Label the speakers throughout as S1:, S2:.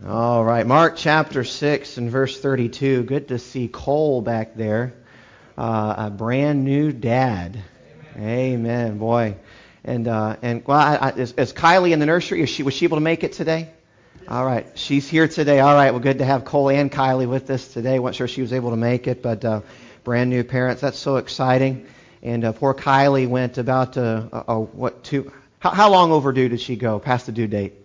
S1: All right, Mark chapter 6 and verse 32. Good to see Cole back there, a brand new dad. Amen, boy. And well, is Kylie in the nursery? Was she able to make it today? All right, she's here today. All right, well, good to have Cole and Kylie with us today. Wasn't sure she was able to make it, but brand new parents. That's so exciting. And poor Kylie went about how long overdue did she go? Past the due date?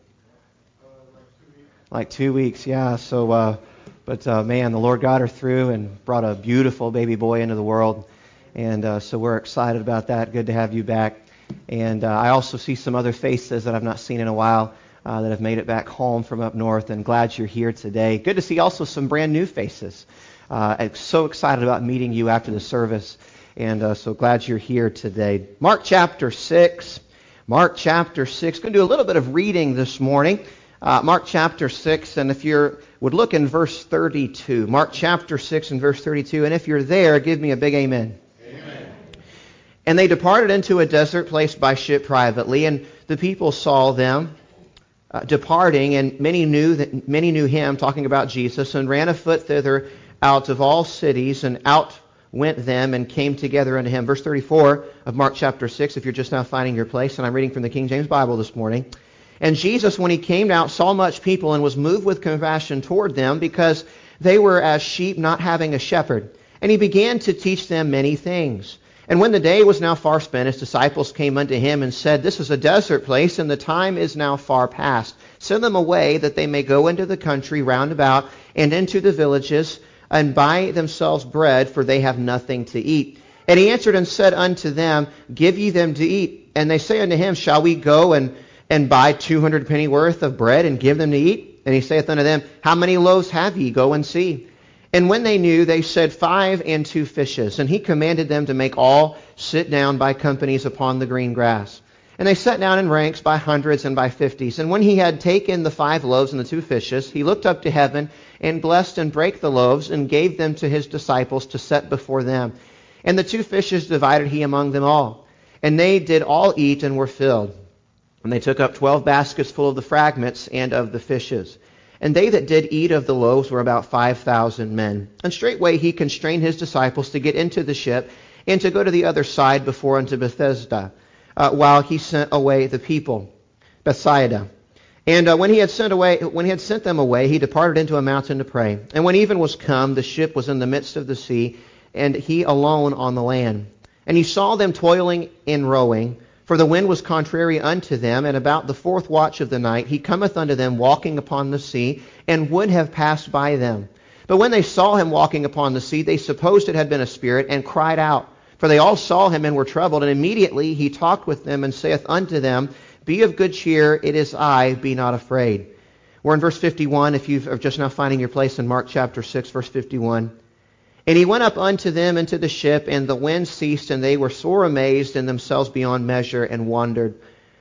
S1: Like 2 weeks, yeah. So, man, the Lord got her through and brought a beautiful baby boy into the world. And so we're excited about that. Good to have you back. And I also see some other faces that I've not seen in a while that have made it back home from up north, and glad you're here today. Good to see also some brand new faces. I'm so excited about meeting you after the service, and so glad you're here today. Mark chapter 6. Mark chapter 6. Going to do a little bit of reading this morning. Mark chapter 6, and if you would look in verse 32. Mark chapter 6 and verse 32, and if you're there, give me a big amen.
S2: Amen.
S1: And they departed into a desert place by ship privately, and the people saw them departing, and many knew him, talking about Jesus, and ran afoot thither out of all cities, and out went them and came together unto him. Verse 34 of Mark chapter 6, if you're just now finding your place, and I'm reading from the King James Bible this morning. And Jesus, when he came out, saw much people, and was moved with compassion toward them, because they were as sheep not having a shepherd. And he began to teach them many things. And when the day was now far spent, his disciples came unto him and said, This is a desert place, and the time is now far past. Send them away, that they may go into the country round about, and into the villages, and buy themselves bread, for they have nothing to eat. And he answered and said unto them, Give ye them to eat. And they say unto him, Shall we go and buy 200 penny worth of bread, and give them to eat? And he saith unto them, How many loaves have ye? Go and see. And when they knew, they said, 5 and 2 fishes. And he commanded them to make all sit down by companies upon the green grass. And they sat down in ranks by hundreds and by 50s. And when he had taken the 5 loaves and the 2 fishes, he looked up to heaven, and blessed and brake the loaves, and gave them to his disciples to set before them. And the 2 fishes divided he among them all. And they did all eat, and were filled. And they took up 12 baskets full of the fragments and of the fishes. And they that did eat of the loaves were about 5,000 men. And straightway he constrained his disciples to get into the ship, and to go to the other side before unto Bethsaida, while he sent away the people. Bethsaida. And when he had sent them away, he departed into a mountain to pray. And when even was come, the ship was in the midst of the sea, and he alone on the land. And he saw them toiling in rowing, for the wind was contrary unto them, and about the 4th watch of the night he cometh unto them walking upon the sea, and would have passed by them. But when they saw him walking upon the sea, they supposed it had been a spirit, and cried out. For they all saw him and were troubled, and immediately he talked with them, and saith unto them, Be of good cheer, it is I, be not afraid. We're in verse 51, if you are just now finding your place in Mark chapter 6, verse 51. And he went up unto them into the ship, and the wind ceased, and they were sore amazed in themselves beyond measure, and wondered.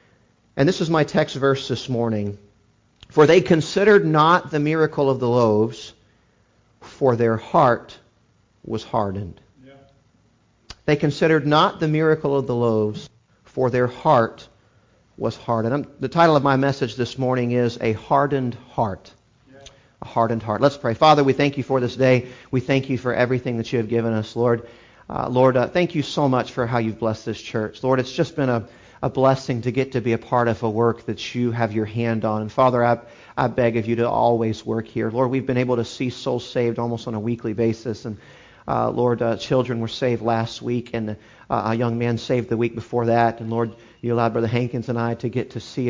S1: And this is my text verse this morning. For they considered not the miracle of the loaves, for their heart was hardened. Yeah. They considered not the miracle of the loaves, for their heart was hardened. The title of my message this morning is A Hardened Heart. A hardened heart. Let's pray. Father, we thank you for this day. We thank you for everything that you have given us, Lord. Lord, thank you so much for how you've blessed this church. Lord, it's just been a blessing to get to be a part of a work that you have your hand on. And Father, I beg of you to always work here. Lord, we've been able to see souls saved almost on a weekly basis. And Lord, children were saved last week, and a young man saved the week before that. And Lord, you allowed Brother Hankins and I to get to see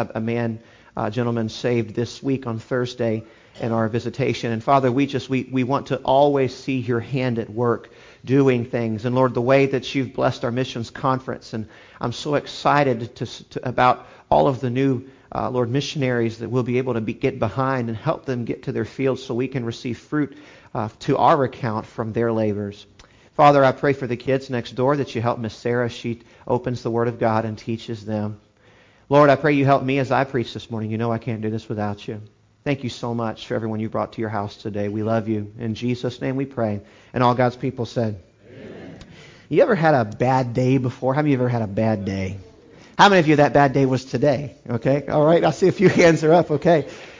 S1: a gentleman saved this week on Thursday in our visitation. And Father, we want to always see your hand at work doing things. And Lord, the way that you've blessed our missions conference, and I'm so excited about all of the new Lord, missionaries that we'll be able to get behind and help them get to their fields so we can receive fruit to our account from their labors. Father, I pray for the kids next door that you help Miss Sarah. She opens the Word of God and teaches them. Lord, I pray you help me as I preach this morning. You know I can't do this without you. Thank you so much for everyone you brought to your house today. We love you. In Jesus' name we pray. And all God's people said, Amen. You ever had a bad day before? How many of you ever had a bad day? How many of you that bad day was today? Okay, all right. I see a few hands are up. Okay.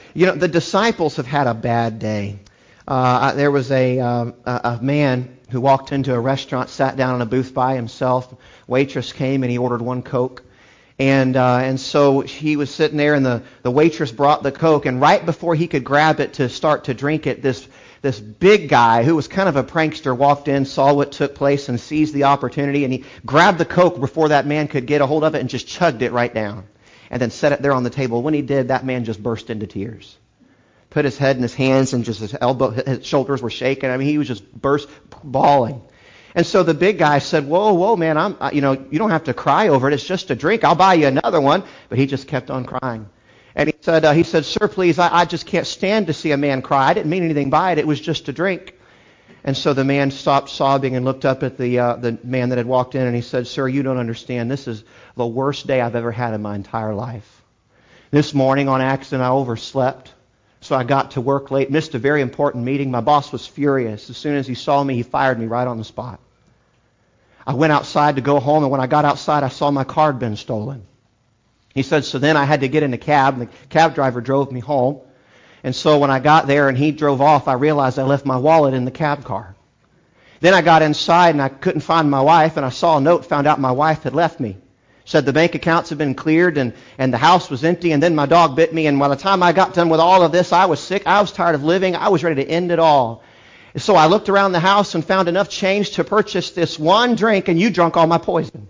S1: The disciples have had a bad day. There was a man who walked into a restaurant, sat down in a booth by himself. Waitress came and he ordered one Coke. And so he was sitting there, and the waitress brought the Coke, and right before he could grab it to start to drink it, this big guy who was kind of a prankster walked in, saw what took place, and seized the opportunity, and he grabbed the Coke before that man could get a hold of it and just chugged it right down, and then set it there on the table. When he did, that man just burst into tears. Put his head in his hands, and just his shoulders were shaking. I mean, he was just bawling. And so the big guy said, whoa, man, you don't have to cry over it. It's just a drink. I'll buy you another one. But he just kept on crying. And he said, sir, please, I just can't stand to see a man cry. I didn't mean anything by it. It was just a drink. And so the man stopped sobbing and looked up at the man that had walked in, and he said, sir, you don't understand. This is the worst day I've ever had in my entire life. This morning on accident, I overslept. So I got to work late, missed a very important meeting. My boss was furious. As soon as he saw me, he fired me right on the spot. I went outside to go home, and when I got outside, I saw my car had been stolen. He said, so then I had to get in a cab, and the cab driver drove me home. And so when I got there and he drove off, I realized I left my wallet in the cab car. Then I got inside, and I couldn't find my wife, and I saw a note, found out my wife had left me. Said the bank accounts had been cleared, and the house was empty, and then my dog bit me, and by the time I got done with all of this, I was sick, I was tired of living, I was ready to end it all. So I looked around the house and found enough change to purchase this one drink, and you drunk all my poison.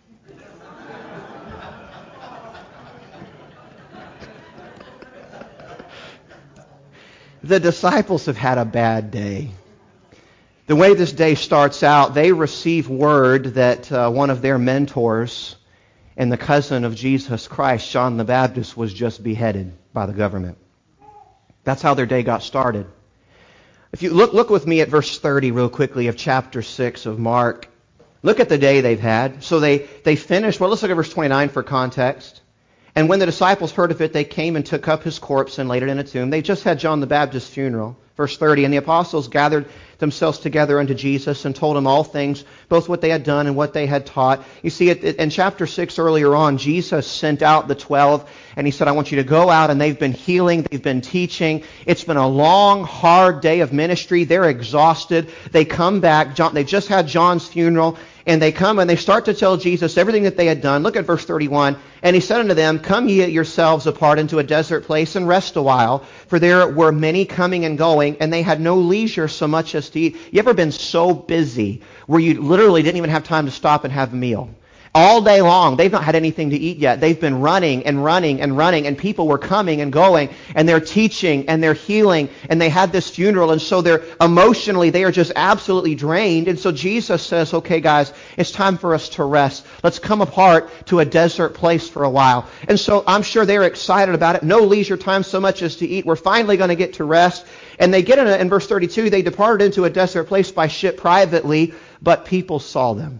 S1: The disciples have had a bad day. The way this day starts out, they receive word that one of their mentors and the cousin of Jesus Christ, John the Baptist, was just beheaded by the government. That's how their day got started. If you look with me at verse 30 real quickly of chapter 6 of Mark. Look at the day they've had. So they finished. Well, let's look at verse 29 for context. And when the disciples heard of it, they came and took up his corpse and laid it in a tomb. They just had John the Baptist's funeral. Verse 30, and the apostles gathered themselves together unto Jesus and told him all things, both what they had done and what they had taught. You see, in chapter 6 earlier on, Jesus sent out the 12, and he said, I want you to go out, and they've been healing, they've been teaching. It's been a long, hard day of ministry. They're exhausted. They come back. They just had John's funeral, and they come and they start to tell Jesus everything that they had done. Look at verse 31. And he said unto them, come ye yourselves apart into a desert place and rest a while, for there were many coming and going, and they had no leisure so much as to eat. You ever been so busy where you literally didn't even have time to stop and have a meal? All day long, they've not had anything to eat yet. They've been running and running and running, and people were coming and going, and they're teaching and they're healing, and they had this funeral, and so they're emotionally, they are just absolutely drained. And so Jesus says, okay guys, it's time for us to rest. Let's come apart to a desert place for a while. And so I'm sure they're excited about it. No leisure time so much as to eat. We're finally going to get to rest. And they get in verse 32, they departed into a desert place by ship privately, but people saw them.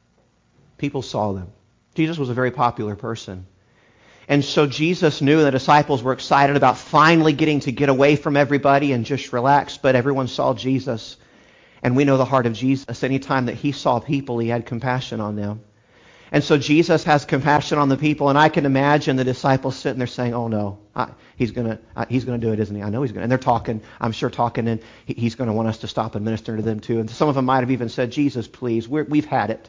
S1: People saw them. Jesus was a very popular person. And so Jesus knew the disciples were excited about finally getting to get away from everybody and just relax, but everyone saw Jesus. And we know the heart of Jesus. Anytime that he saw people, he had compassion on them. And so Jesus has compassion on the people, and I can imagine the disciples sitting there saying, oh no, he's going to do it, isn't he? I know he's going to. And they're talking, I'm sure talking, and he's going to want us to stop and minister to them too. And some of them might have even said, Jesus, please, we've had it.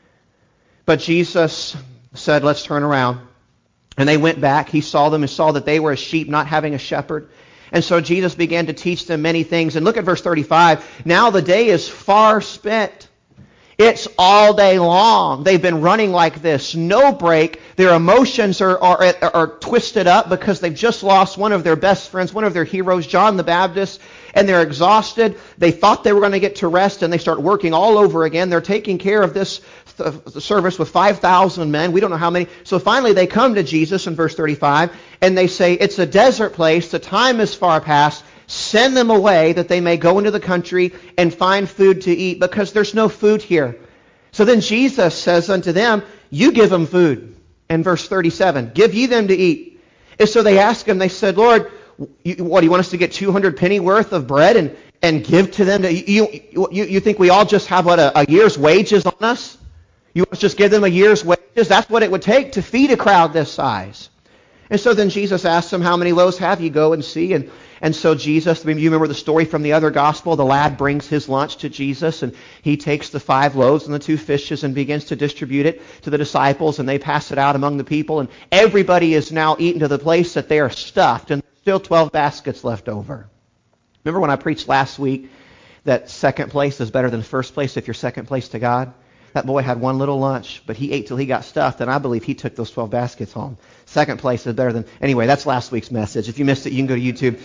S1: But Jesus said, let's turn around. And they went back. He saw them and saw that they were as sheep not having a shepherd. And so Jesus began to teach them many things. And look at verse 35. Now the day is far spent. It's all day long. They've been running like this. No break. Their emotions are twisted up because they've just lost one of their best friends, one of their heroes, John the Baptist. And they're exhausted. They thought they were going to get to rest, and they start working all over again. They're taking care of this service with 5,000 men. We don't know how many. So finally they come to Jesus in verse 35, and they say, it's a desert place. The time is far past. Send them away that they may go into the country and find food to eat, because there's no food here. So then Jesus says unto them, you give them food. In verse 37, give ye them to eat. And so they ask him, they said, Lord, what, do you want us to get 200 penny worth of bread and give to them? You think we all just have a year's wages on us? You want us to just give them a year's wages? That's what it would take to feed a crowd this size. And so then Jesus asks them, how many loaves have you? Go and see. And so Jesus, you remember the story from the other gospel, the lad brings his lunch to Jesus, and he takes the 5 loaves and the 2 fishes and begins to distribute it to the disciples, and they pass it out among the people, and everybody is now eaten to the place that they are stuffed, and there's still 12 baskets left over. Remember when I preached last week that second place is better than first place if you're second place to God? That boy had one little lunch, but he ate till he got stuffed, and I believe he took those 12 baskets home. Second place is better than... Anyway, that's last week's message. If you missed it, you can go to YouTube.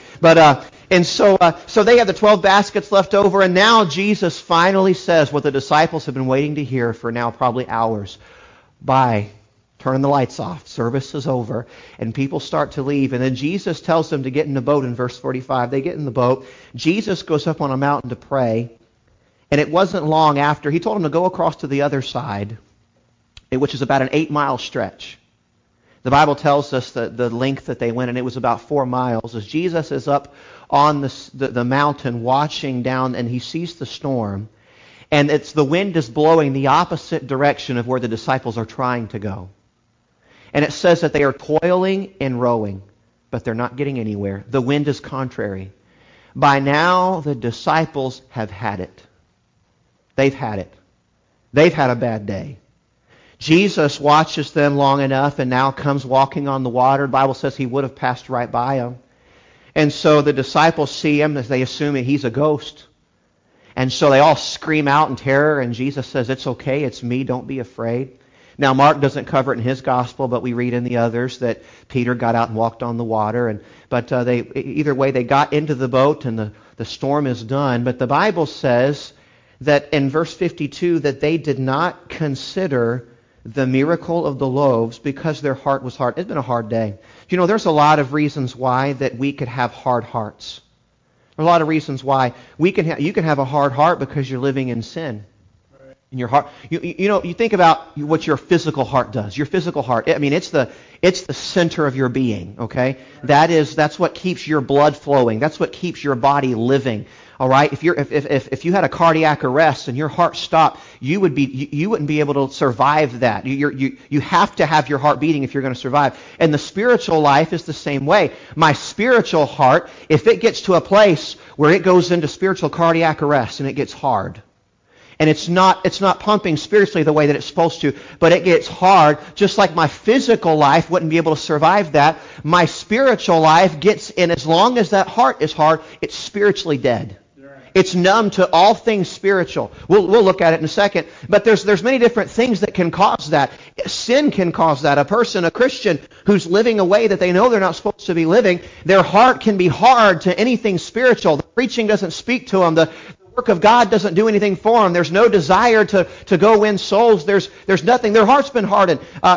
S1: So they have the 12 baskets left over, and now Jesus finally says what the disciples have been waiting to hear for now probably hours. Bye. Turn the lights off. Service is over. And people start to leave. And then Jesus tells them to get in the boat in verse 45. They get in the boat. Jesus goes up on a mountain to pray. And it wasn't long after, he told them to go across to the other side, which is about an 8-mile stretch. The Bible tells us that the length that they went, and it was about 4 miles, as Jesus is up on the mountain watching down, and he sees the storm. And the wind is blowing the opposite direction of where the disciples are trying to go. And it says that they are toiling and rowing, but they're not getting anywhere. The wind is contrary. By now, the disciples have had it. They've had it. They've had a bad day. Jesus watches them long enough and now comes walking on the water. The Bible says he would have passed right by them. And so the disciples see him as they assume that he's a ghost. And so they all scream out in terror, and Jesus says, it's okay, it's me, don't be afraid. Now, Mark doesn't cover it in his gospel, but we read in the others that Peter got out and walked on the water. But either way, they got into the boat, and the storm is done. But the Bible says that in verse 52 that they did not consider the miracle of the loaves because their heart was hard. It's been a hard day. You know, there's a lot of reasons why that we could have hard hearts. There are a lot of reasons why you can have a hard heart because you're living in sin. In your heart, you think about what your physical heart does. Your physical heart, I mean, it's the center of your being. Okay, that's what keeps your blood flowing. That's what keeps your body living. All right, if you had a cardiac arrest and your heart stopped, you wouldn't be able to survive that. You have to have your heart beating if you're going to survive. And the spiritual life is the same way. My spiritual heart, if it gets to a place where it goes into spiritual cardiac arrest and it gets hard, and it's not pumping spiritually the way that it's supposed to, but it gets hard, just like my physical life wouldn't be able to survive that. My spiritual life gets in, as long as that heart is hard, it's spiritually dead. It's numb to all things spiritual. We'll look at it in a second. But there's many different things that can cause that. Sin can cause that. A Christian who's living a way that they know they're not supposed to be living, their heart can be hard to anything spiritual. The preaching doesn't speak to them. The work of God doesn't do anything for them. There's no desire to go win souls. There's nothing. Their heart's been hardened.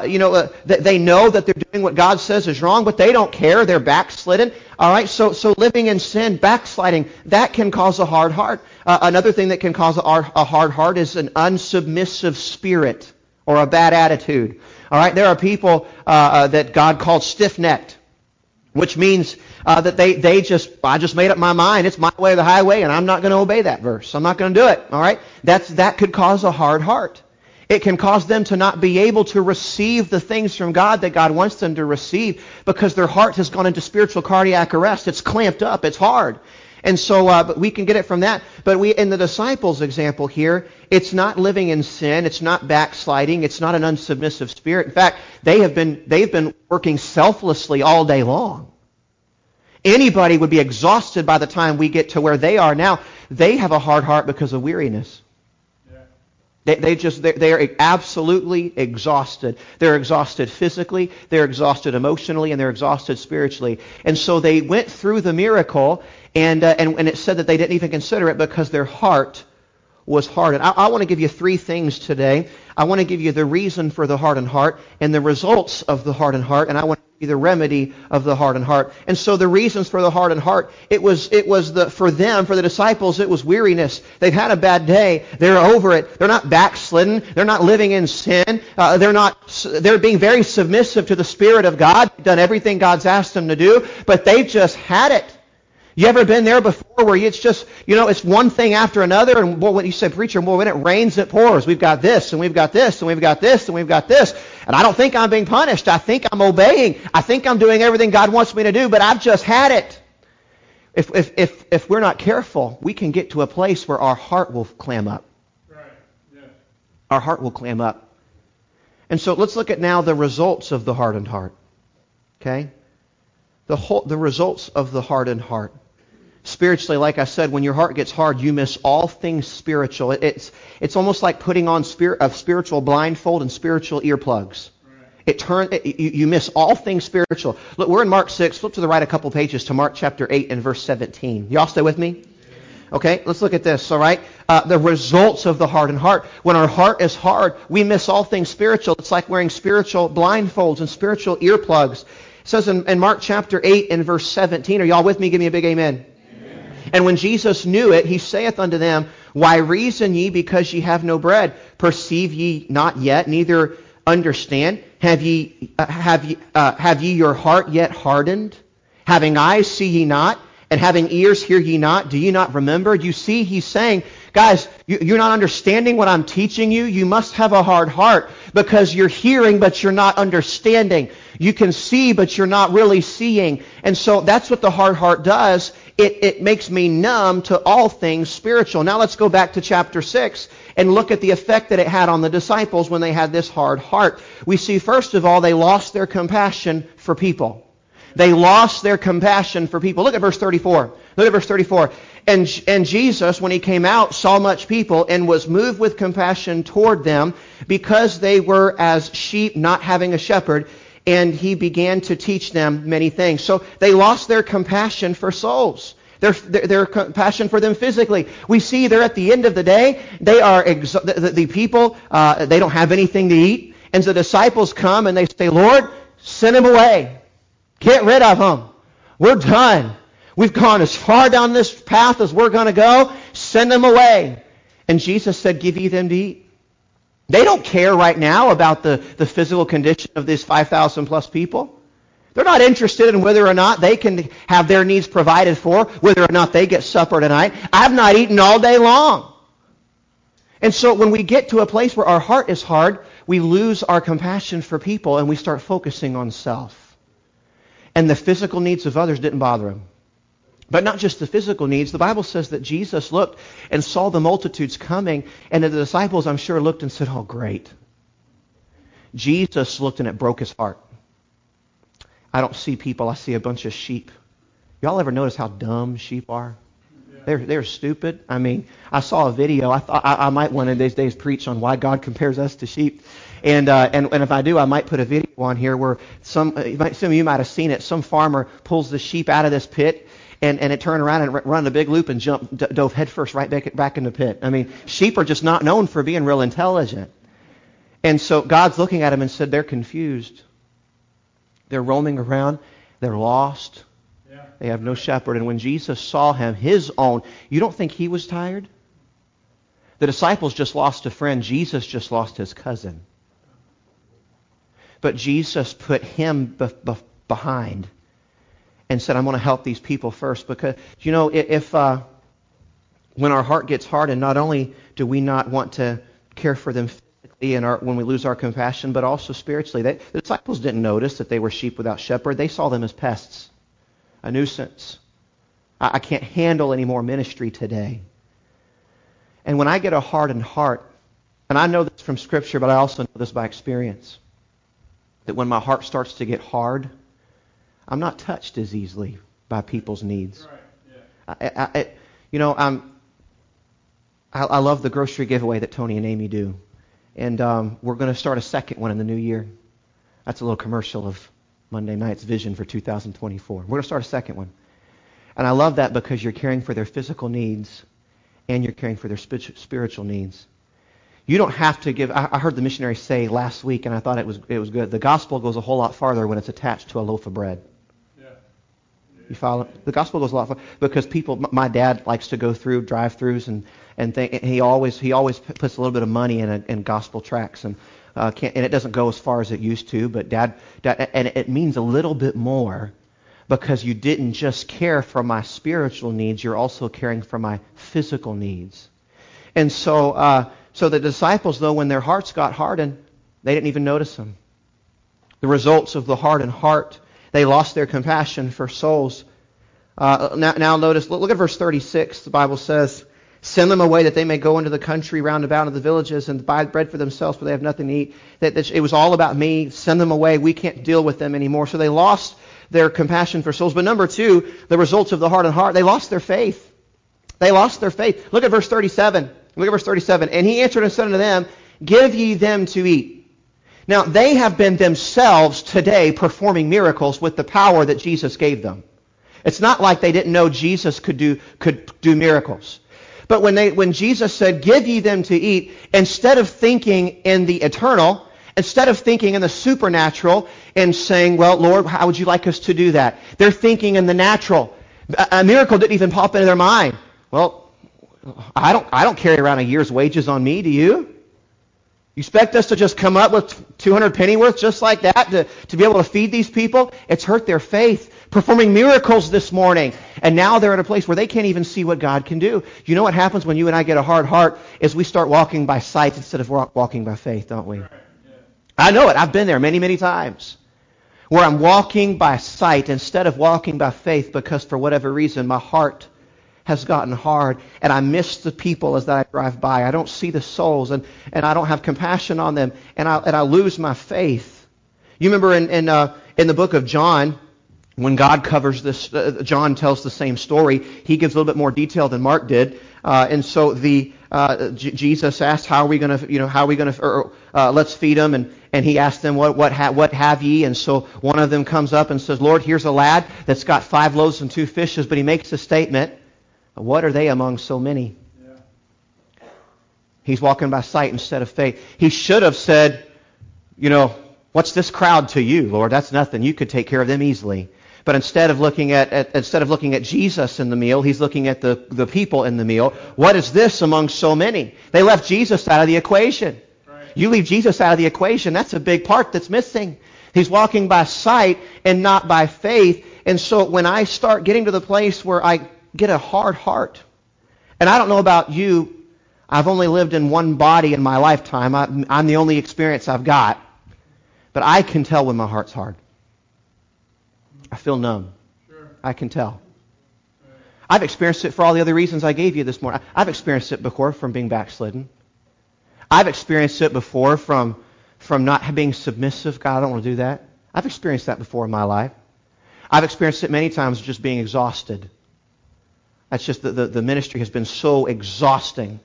S1: They know that they're doing what God says is wrong, but they don't care. They're backslidden. All right, so living in sin, backsliding, that can cause a hard heart. Another thing that can cause a hard heart is an unsubmissive spirit or a bad attitude. All right, there are people that God called stiff-necked, which means that I just made up my mind. It's my way or the highway, and I'm not going to obey that verse. I'm not going to do it. All right, that could cause a hard heart. It can cause them to not be able to receive the things from God that God wants them to receive because their heart has gone into spiritual cardiac arrest. It's clamped up. It's hard. And so but we can get it from that. But in the disciples' example here, it's not living in sin. It's not backsliding. It's not an unsubmissive spirit. In fact, they've been working selflessly all day long. Anybody would be exhausted by the time we get to where they are now. They have a hard heart because of weariness. They are absolutely exhausted. They're exhausted physically, they're exhausted emotionally, and they're exhausted spiritually. And so they went through the miracle, and it said that they didn't even consider it because their heart was hardened. I want to give you 3 things today. I want to give you the reason for the hardened heart and the results of the hardened heart, and I want to give you the remedy of the hardened heart. And so the reasons for the hardened heart, for the disciples, it was weariness. They've had a bad day. They're over it. They're not backslidden. They're not living in sin. They're being very submissive to the Spirit of God. They've done everything God's asked them to do, but they've just had it. You ever been there before where it's just, it's one thing after another, and boy, when you say, preacher, boy, when it rains, it pours. We've got this, and we've got this, and we've got this, and we've got this. And I don't think I'm being punished. I think I'm obeying. I think I'm doing everything God wants me to do, but I've just had it. If we're not careful, we can get to a place where our heart will clam up.
S2: Right. Yeah.
S1: Our heart will clam up. And so let's look at now the results of the hardened heart. Okay? The results of the hardened heart. Spiritually, like I said, when your heart gets hard, you miss all things spiritual. It's almost like putting on a spiritual blindfold and spiritual earplugs. You miss all things spiritual. Look, we're in Mark 6. Flip to the right a couple pages to Mark chapter 8 and verse 17. Y'all stay with me? Okay, let's look at this, all right? The results of the hardened heart. When our heart is hard, we miss all things spiritual. It's like wearing spiritual blindfolds and spiritual earplugs. It says in Mark chapter 8 and verse 17, are y'all with me? Give me a big amen. And when Jesus knew it, he saith unto them, Why reason ye because ye have no bread? Perceive ye not yet, neither understand? Have ye your heart yet hardened? Having eyes see ye not, and having ears hear ye not? Do ye not remember? You see, he's saying, guys, you're not understanding what I'm teaching you. You must have a hard heart because you're hearing, but you're not understanding. You can see, but you're not really seeing. And so that's what the hard heart does. It makes me numb to all things spiritual. Now let's go back to chapter 6 and look at the effect that it had on the disciples when they had this hard heart. We see, first of all, they lost their compassion for people. They lost their compassion for people. Look at verse 34. Look at verse 34. And Jesus, when he came out, saw much people and was moved with compassion toward them because they were as sheep not having a shepherd. And he began to teach them many things. So they lost their compassion for souls. Their compassion for them physically. We see there at the end of the day, they are the people, they don't have anything to eat. And the disciples come and they say, Lord, send them away. Get rid of them. We're done. We've gone as far down this path as we're going to go. Send them away. And Jesus said, Give ye them to eat. They don't care right now about the physical condition of these 5,000 plus people. They're not interested in whether or not they can have their needs provided for, whether or not they get supper tonight. I've not eaten all day long. And so when we get to a place where our heart is hard, we lose our compassion for people and we start focusing on self. And the physical needs of others didn't bother him. But not just the physical needs. The Bible says that Jesus looked and saw the multitudes coming, and the disciples, I'm sure, looked and said, Oh, great. Jesus looked and it broke his heart. I don't see people. I see a bunch of sheep. Y'all ever notice how dumb sheep are? They're stupid. I mean, I saw a video. I thought I might one of these days preach on why God compares us to sheep. And if I do, I might put a video on here where some of you might have seen it. Some farmer pulls the sheep out of this pit, and it turned around and run a big loop and dove headfirst right back in the pit. I mean, sheep are just not known for being real intelligent. And so God's looking at them and said, they're confused. They're roaming around. They're lost. Yeah. They have no shepherd. And when Jesus saw him, his own, you don't think he was tired? The disciples just lost a friend. Jesus just lost his cousin. But Jesus put him behind and said, I'm going to help these people first. Because, if when our heart gets hardened, not only do we not want to care for them physically and when we lose our compassion, but also spiritually. The disciples didn't notice that they were sheep without shepherd. They saw them as pests, a nuisance. I can't handle any more ministry today. And when I get a hardened heart, and I know this from Scripture, but I also know this by experience, that when my heart starts to get hard, I'm not touched as easily by people's needs. Right. Yeah. I love the grocery giveaway that Tony and Amy do. And we're going to start a second one in the new year. That's a little commercial of Monday Night's vision for 2024. We're going to start a second one. And I love that because you're caring for their physical needs and you're caring for their spiritual needs. You don't have to give. I heard the missionary say last week, and I thought it was good. The gospel goes a whole lot farther when it's attached to a loaf of bread. Yeah. You follow? The gospel goes a lot farther because people. My dad likes to go through drive-throughs and he always puts a little bit of money in gospel tracts and it doesn't go as far as it used to. But dad, and it means a little bit more because you didn't just care for my spiritual needs, you're also caring for my physical needs. And so the disciples, though, when their hearts got hardened, they didn't even notice them. The results of the hardened heart, they lost their compassion for souls. Now notice, look at verse 36. The Bible says, send them away that they may go into the country round about of the villages and buy bread for themselves, for they have nothing to eat. That it was all about me. Send them away. We can't deal with them anymore. So they lost their compassion for souls. But number two, the results of the hardened heart, they lost their faith. They lost their faith. Look at verse 37. Look at verse 37. And he answered and said unto them, give ye them to eat. Now, they have been themselves today performing miracles with the power that Jesus gave them. It's not like they didn't know Jesus could do miracles. But when Jesus said, give ye them to eat, instead of thinking in the eternal, instead of thinking in the supernatural and saying, well, Lord, how would you like us to do that? They're thinking in the natural. A miracle didn't even pop into their mind. Well, I don't carry around a year's wages on me, do you? You expect us to just come up with 200 pennyworth just like that to be able to feed these people? It's hurt their faith. Performing miracles this morning. And now they're at a place where they can't even see what God can do. You know what happens when you and I get a hard heart is we start walking by sight instead of walking by faith, don't we? Right. Yeah. I know it. I've been there many, many times. Where I'm walking by sight instead of walking by faith because for whatever reason my heart has gotten hard, and I miss the people as I drive by. I don't see the souls, and I don't have compassion on them, and I lose my faith. You remember in the book of John, when God covers this, John tells the same story. He gives a little bit more detail than Mark did, and so Jesus asked, "How are we going to? Let's feed them." And he asked them, "What have ye?" And so one of them comes up and says, "Lord, here's a lad that's got 5 loaves and 2 fishes." But he makes a statement. What are they among so many? Yeah. He's walking by sight instead of faith. He should have said, what's this crowd to you, Lord? That's nothing. You could take care of them easily. But instead of looking at Jesus in the meal, he's looking at the people in the meal. What is this among so many? They left Jesus out of the equation. Right. You leave Jesus out of the equation, that's a big part that's missing. He's walking by sight and not by faith. And so when I start getting to the place where I get a hard heart. And I don't know about you. I've only lived in one body in my lifetime. I'm the only experience I've got. But I can tell when my heart's hard. I feel numb. Sure. I can tell. I've experienced it for all the other reasons I gave you this morning. I've experienced it before from being backslidden. I've experienced it before from not being submissive. God, I don't want to do that. I've experienced that before in my life. I've experienced it many times just being exhausted. That's just the ministry has been so exhausting.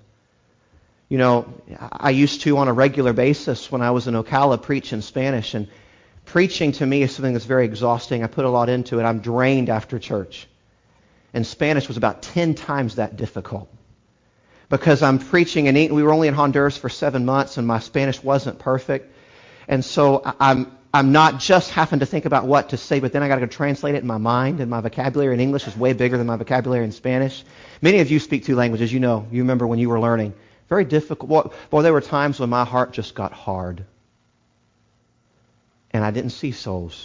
S1: I used to on a regular basis when I was in Ocala preach in Spanish, and preaching to me is something that's very exhausting. I put a lot into it. I'm drained after church. And Spanish was about 10 times that difficult. Because I'm preaching, and we were only in Honduras for 7 months, and my Spanish wasn't perfect. And so I'm not just having to think about what to say, but then I got to go translate it in my mind, and my vocabulary in English is way bigger than my vocabulary in Spanish. Many of you speak 2 languages. You remember when you were learning. Very difficult. Boy, there were times when my heart just got hard, and I didn't see souls.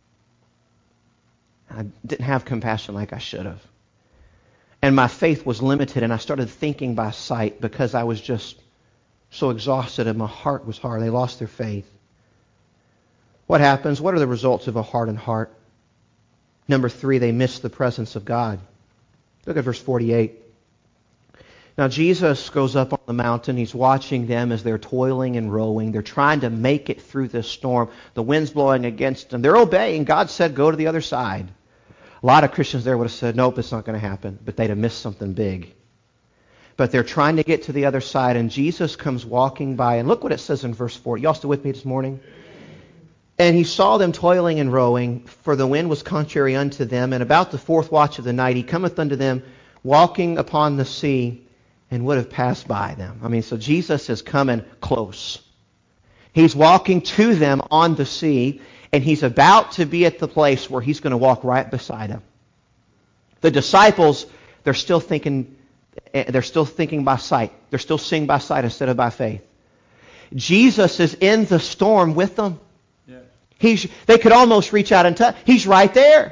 S1: I didn't have compassion like I should have. And my faith was limited, and I started thinking by sight because I was just so exhausted, and my heart was hard. They lost their faith. What happens? What are the results of a hardened heart? Number 3, they miss the presence of God. Look at verse 48. Now Jesus goes up on the mountain. He's watching them as they're toiling and rowing. They're trying to make it through this storm. The wind's blowing against them. They're obeying. God said, go to the other side. A lot of Christians there would have said, nope, it's not going to happen. But they'd have missed something big. But they're trying to get to the other side, and Jesus comes walking by. And look what it says in verse 4. Y'all still with me this morning? And he saw them toiling and rowing, for the wind was contrary unto them. And about the 4th watch of the night, he cometh unto them, walking upon the sea, and would have passed by them. So Jesus is coming close. He's walking to them on the sea, and he's about to be at the place where he's going to walk right beside them. The disciples, they're still thinking by sight. They're still seeing by sight instead of by faith. Jesus is in the storm with them. They could almost reach out and touch. He's right there.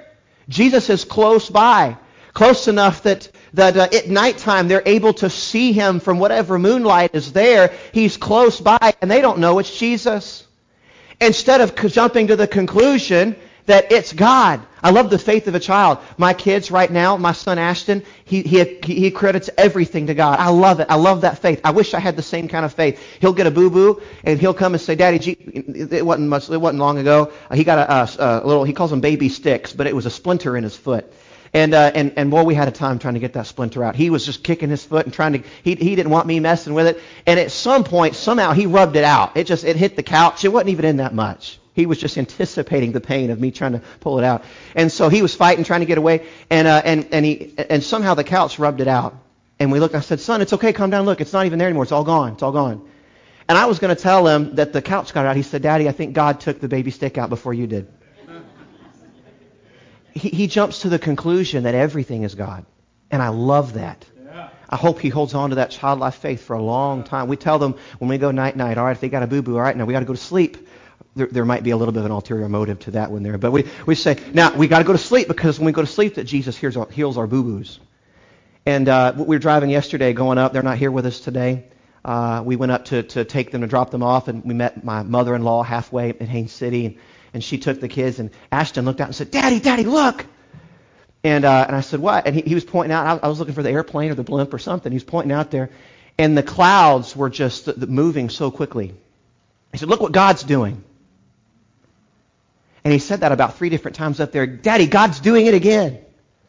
S1: Jesus is close by, close enough that at nighttime they're able to see him from whatever moonlight is there. He's close by, and they don't know it's Jesus. Instead of jumping to the conclusion that it's God. I love the faith of a child. My kids right now, my son Ashton, he credits everything to God. I love it. I love that faith. I wish I had the same kind of faith. He'll get a boo-boo, and he'll come and say, Daddy, it wasn't long ago. He got a little, he calls them baby sticks, but it was a splinter in his foot. And boy, we had a time trying to get that splinter out. He was just kicking his foot and trying to, he didn't want me messing with it. And at some point, somehow he rubbed it out. It hit the couch. It wasn't even in that much. He was just anticipating the pain of me trying to pull it out. And so he was fighting, trying to get away. And somehow the couch rubbed it out. And we looked, I said, son, it's okay, calm down, look, it's not even there anymore. It's all gone. It's all gone. And I was going to tell him that the couch got out. He said, Daddy, I think God took the baby stick out before you did. He jumps to the conclusion that everything is God. And I love that. Yeah. I hope he holds on to that childlike faith for a long time. We tell them when we go night-night, all right, if they got a boo-boo, all right, now we got to go to sleep. There might be a little bit of an ulterior motive to that one there. But we say, now we got to go to sleep because when we go to sleep that Jesus heals our boo-boos. And we were driving yesterday going up. They're not here with us today. We went up to take them, to drop them off, and we met my mother-in-law halfway in Haines City. And she took the kids, and Ashton looked out and said, Daddy, look. And I said, what? And he was pointing out. I was looking for the airplane or the blimp or something. He was pointing out there. And the clouds were just moving so quickly. He said, look what God's doing. And he said that about 3 different times up there. Daddy, God's doing it again.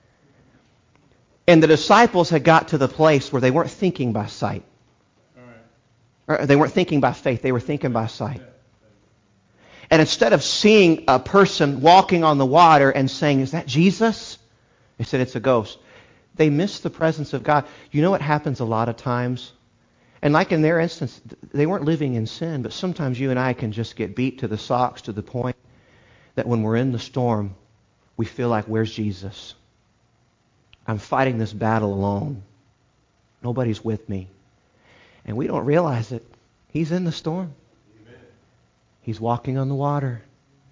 S1: And the disciples had got to the place where they weren't thinking by sight. All right. Or they weren't thinking by faith. They were thinking by sight. And instead of seeing a person walking on the water and saying, is that Jesus? They said, it's a ghost. They missed the presence of God. You know what happens a lot of times? And like in their instance, they weren't living in sin, but sometimes you and I can just get beat to the socks to the point that when we're in the storm, we feel like, where's Jesus? I'm fighting this battle alone. Nobody's with me. And we don't realize it. He's in the storm. He's walking on the water.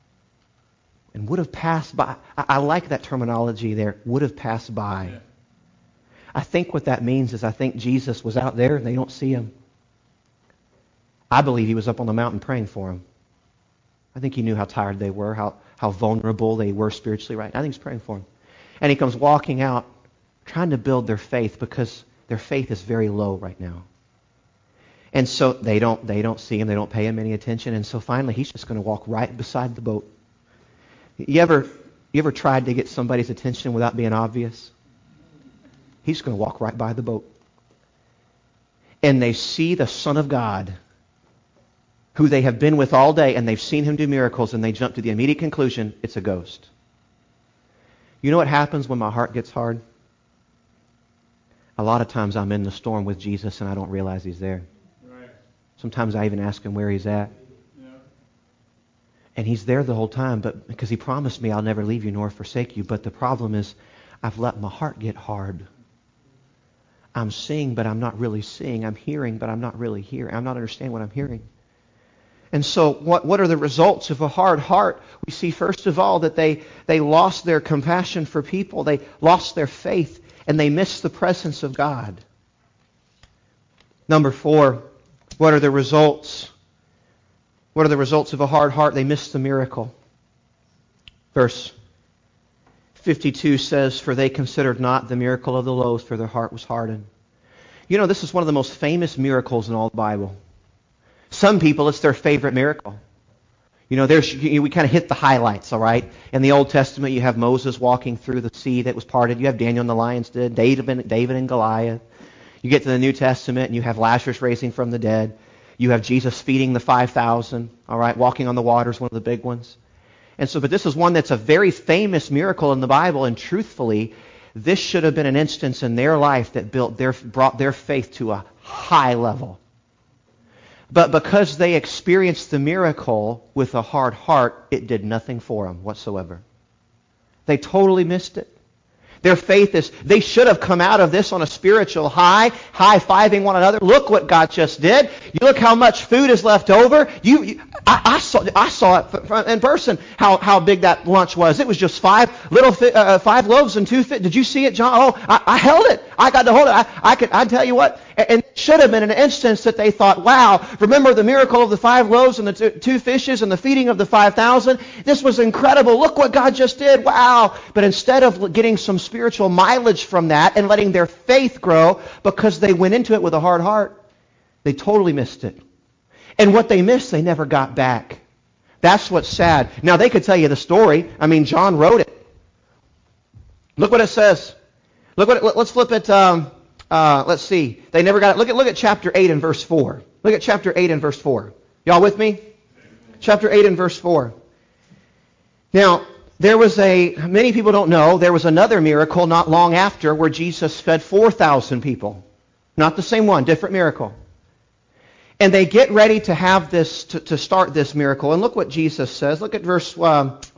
S1: And would have passed by. I like that terminology there. Would have passed by. Yeah. I think what that means is I think Jesus was out there and they don't see him. I believe he was up on the mountain praying for him. I think he knew how tired they were, how vulnerable they were spiritually, right? I think he's praying for them. And he comes walking out, trying to build their faith because their faith is very low right now. And so they don't see him, they don't pay him any attention, and so finally he's just going to walk right beside the boat. You ever tried to get somebody's attention without being obvious? He's going to walk right by the boat. And they see the Son of God, who they have been with all day, and they've seen him do miracles, and they jump to the immediate conclusion, it's a ghost. You know what happens when my heart gets hard? A lot of times I'm in the storm with Jesus and I don't realize he's there. Right. Sometimes I even ask him where he's at. Yeah. And he's there the whole time, but because he promised me I'll never leave you nor forsake you. But the problem is I've let my heart get hard. I'm seeing, but I'm not really seeing. I'm hearing, but I'm not really hearing. I'm not understanding what I'm hearing. And so what are the results of a hard heart? We see, first of all, that they lost their compassion for people. They lost their faith, and they missed the presence of God. Number 4, what are the results? What are the results of a hard heart? They missed the miracle. Verse 52 says, for they considered not the miracle of the loaves, for their heart was hardened. You know, this is one of the most famous miracles in all the Bible. Some people, it's their favorite miracle. You know, we kind of hit the highlights, all right? In the Old Testament, you have Moses walking through the sea that was parted. You have Daniel and the lions den, David and Goliath. You get to the New Testament, and you have Lazarus raising from the dead. You have Jesus feeding the 5,000, all right? Walking on the water is one of the big ones. And so, but this is one that's a very famous miracle in the Bible, and truthfully, this should have been an instance in their life that brought their faith to a high level. But because they experienced the miracle with a hard heart, it did nothing for them whatsoever. They totally missed it. Their faith is, they should have come out of this on a spiritual high-fiving one another. Look what God just did. You look how much food is left over. I saw it in person, how big that lunch was. It was just five loaves and 2 fish. Did you see it, John? Oh, I held it. I got to hold it. I tell you what, and it should have been an instance that they thought, wow, remember the miracle of the 5 loaves and the 2 fishes and the feeding of the 5,000? This was incredible. Look what God just did. Wow. But instead of getting some spiritual mileage from that and letting their faith grow because they went into it with a hard heart, they totally missed it. And what they missed, they never got back. That's what's sad. Now, they could tell you the story. I mean, John wrote it. Look what it says. Let's flip it. Let's see. They never got it. Look at chapter 8 and verse 4. Look at chapter 8 and verse 4. Y'all with me? Chapter 8 and verse 4. Now, many people don't know, there was another miracle not long after where Jesus fed 4,000 people. Not the same one, different miracle. And they get ready to have this, to start this miracle. And look what Jesus says. Look at verse, let's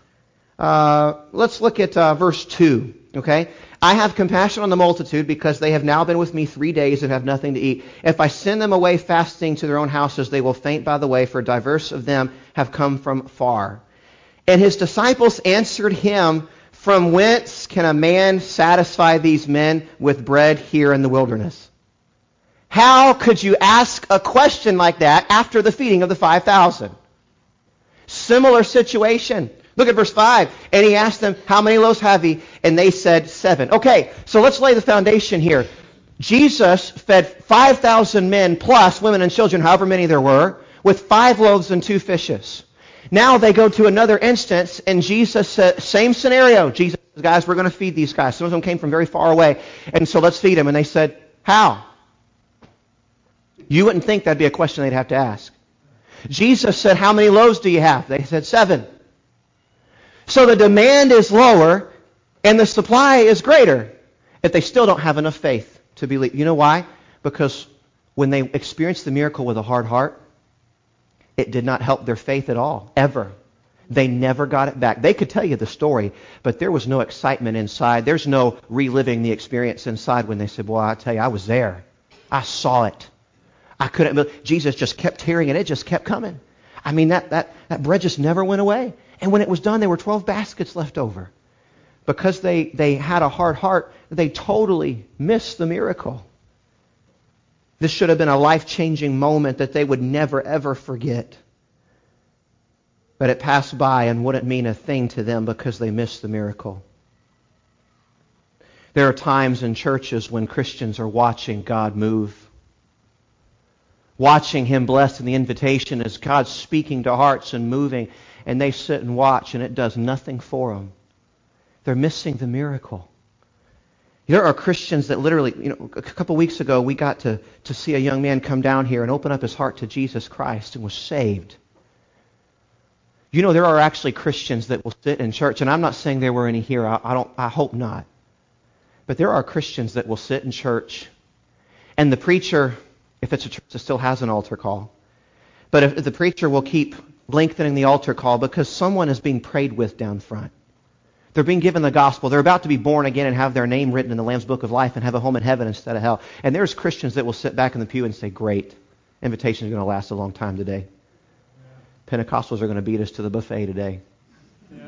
S1: look at verse 2, okay? I have compassion on the multitude because they have now been with me 3 days and have nothing to eat. If I send them away fasting to their own houses, they will faint by the way, for diverse of them have come from far. And his disciples answered him, from whence can a man satisfy these men with bread here in the wilderness? How could you ask a question like that after the feeding of the 5,000? Similar situation. Look at verse 5. And he asked them, how many loaves have ye? And they said 7. Okay, so let's lay the foundation here. Jesus fed 5,000 men plus women and children, however many there were, with 5 loaves and 2 fishes. Now they go to another instance, and Jesus said, same scenario. Jesus says, guys, we're going to feed these guys. Some of them came from very far away, and so let's feed them. And they said, how? You wouldn't think that'd be a question they'd have to ask. Jesus said, how many loaves do you have? They said 7. So the demand is lower, and the supply is greater, if they still don't have enough faith to believe. You know why? Because when they experienced the miracle with a hard heart, it did not help their faith at all, ever. They never got it back. They could tell you the story, but there was no excitement inside. There's no reliving the experience inside when they said, boy, I tell you, I was there. I saw it. I couldn't believe. Jesus just kept tearing it. It just kept coming. I mean, that bread just never went away. And when it was done, there were 12 baskets left over. Because they had a hard heart, they totally missed the miracle. This should have been a life-changing moment that they would never, ever forget. But it passed by and wouldn't mean a thing to them because they missed the miracle. There are times in churches when Christians are watching God move. Watching Him bless, and the invitation is God speaking to hearts and moving, and they sit and watch, and it does nothing for them. They're missing the miracle. There are Christians that literally, a couple weeks ago, we got to see a young man come down here and open up his heart to Jesus Christ and was saved. There are actually Christians that will sit in church, and I'm not saying there were any here. I hope not. But there are Christians that will sit in church, and the preacher, if it's a church that still has an altar call, but if the preacher will keep lengthening the altar call because someone is being prayed with down front. They're being given the gospel. They're about to be born again and have their name written in the Lamb's Book of Life and have a home in heaven instead of hell. And there's Christians that will sit back in the pew and say, great, invitation is going to last a long time today. Yeah. Pentecostals are going to beat us to the buffet today. Yeah.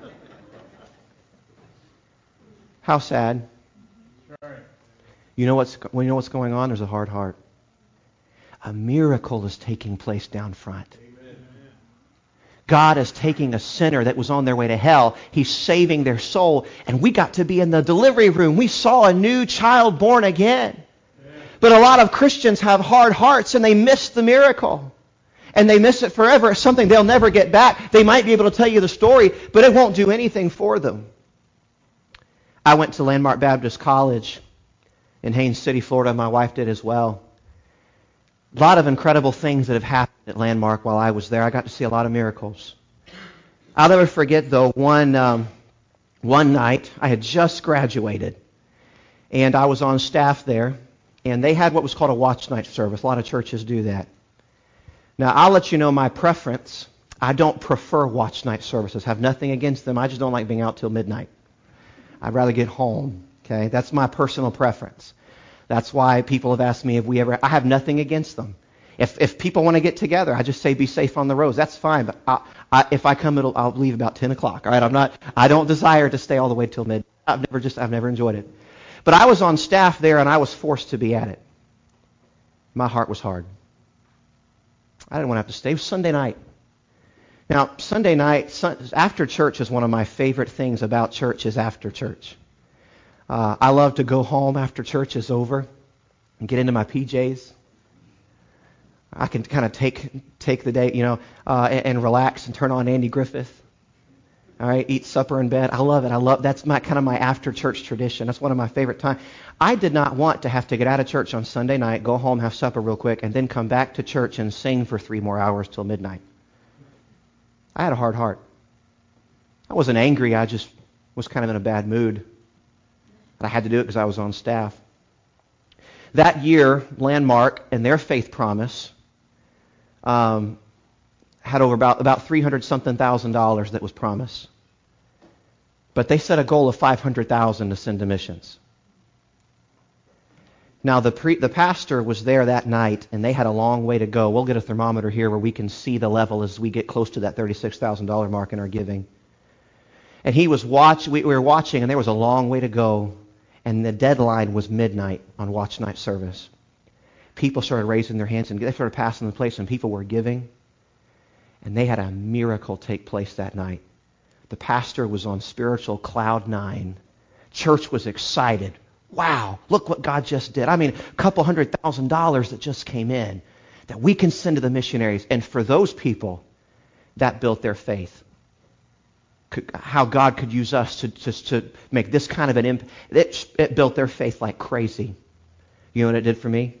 S1: How sad. Right. You know what's going on? There's a hard heart. A miracle is taking place down front. God is taking a sinner that was on their way to hell. He's saving their soul. And we got to be in the delivery room. We saw a new child born again. Yeah. But a lot of Christians have hard hearts and they miss the miracle. And they miss it forever. It's something they'll never get back. They might be able to tell you the story, but it won't do anything for them. I went to Landmark Baptist College in Haines City, Florida. My wife did as well. A lot of incredible things that have happened at Landmark while I was there. I got to see a lot of miracles. I'll never forget, though, one night I had just graduated, and I was on staff there, and they had what was called a watch night service. A lot of churches do that. Now, I'll let you know my preference. I don't prefer watch night services. Have nothing against them. I just don't like being out till midnight. I'd rather get home. Okay, that's my personal preference. That's why people have asked me if we ever. I have nothing against them. If people want to get together, I just say be safe on the roads. That's fine. But if I come, I'll leave about 10 o'clock. All right, I don't desire to stay all the way till midnight. I've never enjoyed it. But I was on staff there, and I was forced to be at it. My heart was hard. I didn't want to have to stay. It was Sunday night. Now, Sunday night, after church is one of my favorite things about church is after church. I love to go home after church is over and get into my PJs. I can kind of take the day, and relax and turn on Andy Griffith. All right, eat supper in bed. I love it. That's my after church tradition. That's one of my favorite times. I did not want to have to get out of church on Sunday night, go home, have supper real quick, and then come back to church and sing for 3 more hours till midnight. I had a hard heart. I wasn't angry. I just was kind of in a bad mood. But I had to do it because I was on staff. That year, Landmark and their faith promise had over about $300,000 that was promised. But they set a goal of $500,000 to send to missions. Now, the pastor was there that night, and they had a long way to go. We'll get a thermometer here where we can see the level as we get close to that $36,000 mark in our giving. And we were watching, and there was a long way to go, and the deadline was midnight on watch night service. People started raising their hands, and they started passing the place, and people were giving. And they had a miracle take place that night. The pastor was on spiritual cloud 9. Church was excited. Wow, look what God just did. I mean, a couple $100,000 that just came in that we can send to the missionaries. And for those people, that built their faith. How God could use us to make this kind of an impact. It built their faith like crazy. You know what it did for me?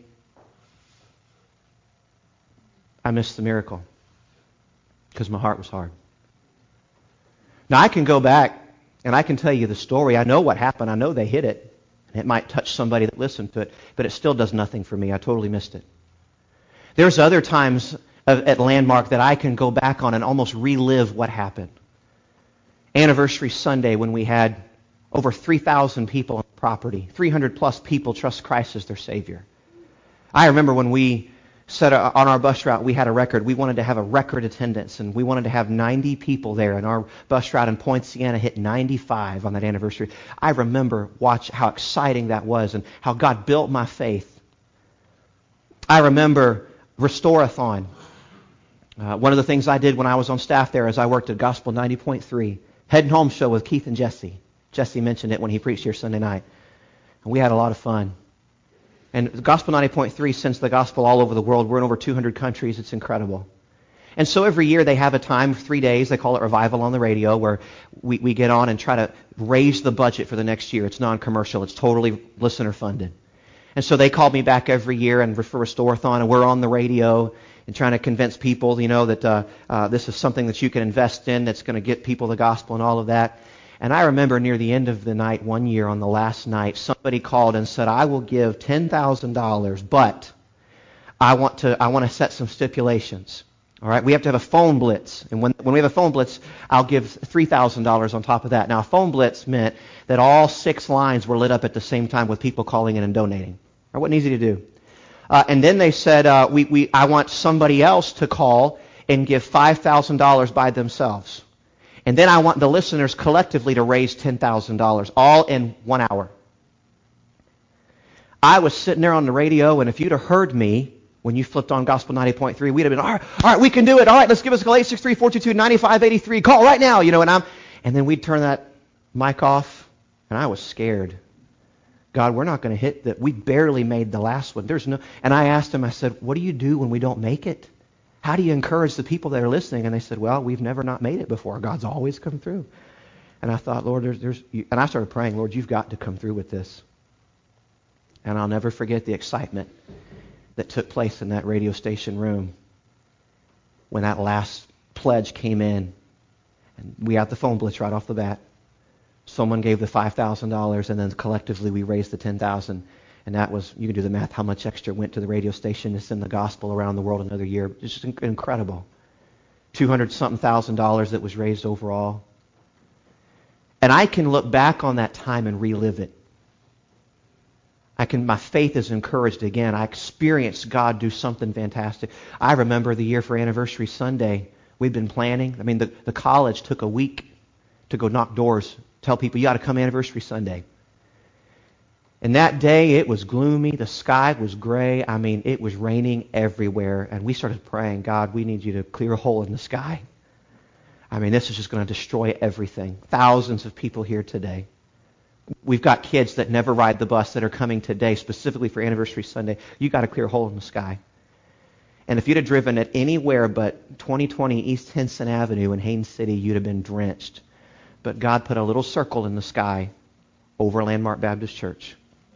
S1: I missed the miracle because my heart was hard. Now, I can go back and I can tell you the story. I know what happened. I know they hid it. And it might touch somebody that listened to it, but it still does nothing for me. I totally missed it. There's other times at Landmark that I can go back on and almost relive what happened. Anniversary Sunday when we had over 3,000 people on the property, 300 plus people trust Christ as their Savior. I remember when we set on our bus route, we had a record. We wanted to have a record attendance, and we wanted to have 90 people there, and our bus route in Poinciana hit 95 on that anniversary. I remember how exciting that was and how God built my faith. I remember Restore-a-thon. One of the things I did when I was on staff there is I worked at Gospel 90.3, Heading Home show with Keith and Jesse. Jesse mentioned it when he preached here Sunday night. And we had a lot of fun. And Gospel 90.3 sends the gospel all over the world. We're in over 200 countries. It's incredible. And so every year they have a time, 3 days, they call it Revival on the Radio, where we get on and try to raise the budget for the next year. It's non-commercial. It's totally listener funded. And so they call me back every year and for Restore-a-thon, and we're on the radio and trying to convince people, that this is something that you can invest in that's going to get people the gospel and all of that. And I remember near the end of the night, one year on the last night, somebody called and said, I will give $10,000, but I want to set some stipulations. All right, we have to have a phone blitz. And when we have a phone blitz, I'll give $3,000 on top of that. Now, a phone blitz meant that all 6 lines were lit up at the same time with people calling in and donating. It wasn't easy to do. And then they said, I want somebody else to call and give $5,000 by themselves. And then I want the listeners collectively to raise $10,000, all in 1 hour. I was sitting there on the radio, and if you'd have heard me when you flipped on Gospel 90.3, we'd have been, all right, we can do it. All right, let's give us a call, 863-422-9583. Call right now, and then we'd turn that mic off, and I was scared. God, we're not going to hit that. We barely made the last one. And I asked him, I said, what do you do when we don't make it? How do you encourage the people that are listening? And they said, well, we've never not made it before. God's always come through. And I thought, Lord, and I started praying, Lord, you've got to come through with this. And I'll never forget the excitement that took place in that radio station room when that last pledge came in. And we had the phone blitz right off the bat. Someone gave the $5,000, and then collectively we raised the $10,000. And that was, you can do the math, how much extra went to the radio station to send the gospel around the world another year. It's just incredible. $200-something thousand that was raised overall. And I can look back on that time and relive it. My faith is encouraged again. I experienced God do something fantastic. I remember the year for Anniversary Sunday, we'd been planning. I mean, the college took a week to go knock doors, tell people, you got to come Anniversary Sunday. And that day, it was gloomy. The sky was gray. I mean, it was raining everywhere. And we started praying, God, we need you to clear a hole in the sky. I mean, this is just going to destroy everything. Thousands of people here today. We've got kids that never ride the bus that are coming today specifically for Anniversary Sunday. You got to clear a hole in the sky. And if you'd have driven it anywhere but 2020 East Henson Avenue in Haines City, you'd have been drenched. But God put a little circle in the sky over Landmark Baptist Church.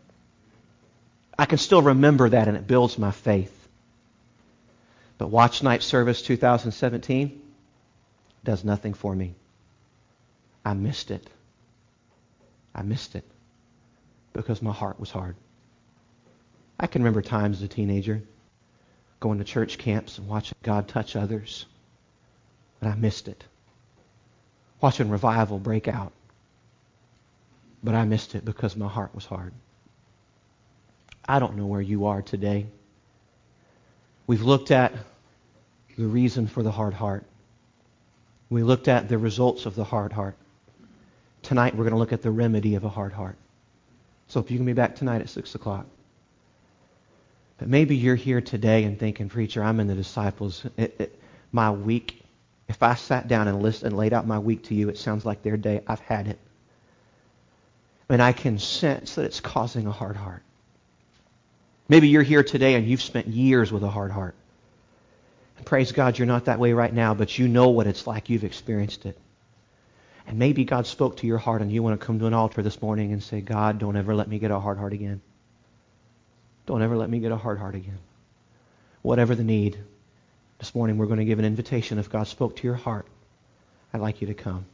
S1: I can still remember that, and it builds my faith. But Watch Night Service 2017 does nothing for me. I missed it. I missed it because my heart was hard. I can remember times as a teenager going to church camps and watching God touch others, but I missed it. Watching revival break out, but I missed it because my heart was hard. I don't know where you are today. We've looked at the reason for the hard heart. We looked at the results of the hard heart. Tonight we're going to look at the remedy of a hard heart. So if you can be back tonight at 6 o'clock. But maybe you're here today and thinking, preacher, I'm in the disciples. My week, if I sat down and listened and laid out my week to you, it sounds like their day. I've had it. And I can sense that it's causing a hard heart. Maybe you're here today and you've spent years with a hard heart. And praise God, you're not that way right now, but you know what it's like. You've experienced it. And maybe God spoke to your heart and you want to come to an altar this morning and say, God, don't ever let me get a hard heart again. Don't ever let me get a hard heart again. Whatever the need, this morning we're going to give an invitation. If God spoke to your heart, I'd like you to come.